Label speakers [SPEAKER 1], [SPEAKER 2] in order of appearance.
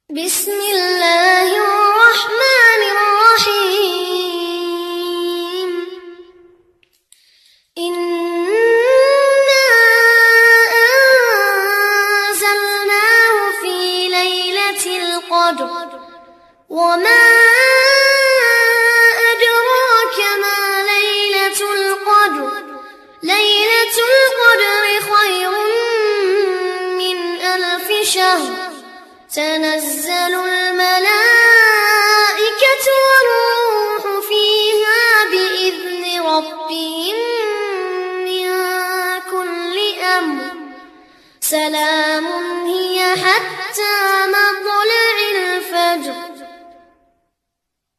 [SPEAKER 1] بسم الله الرحمن الرحيم. إنا أنزلناه في ليلة القدر وما أدراك ما ليلة القدر. ليلة القدر خير من 1000 شهر. تنزل الملائكة والروح فيها بإذن ربهم من كل أمر. سلام